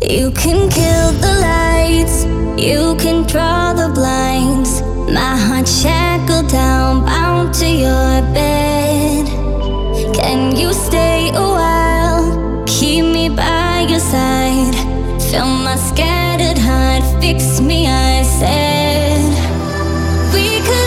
You can kill the lights, you can draw the blinds. My heart shackled down, bound to your bed. Can you stay a while? Keep me by your side. Fill my scattered heart, fix me, I said. We could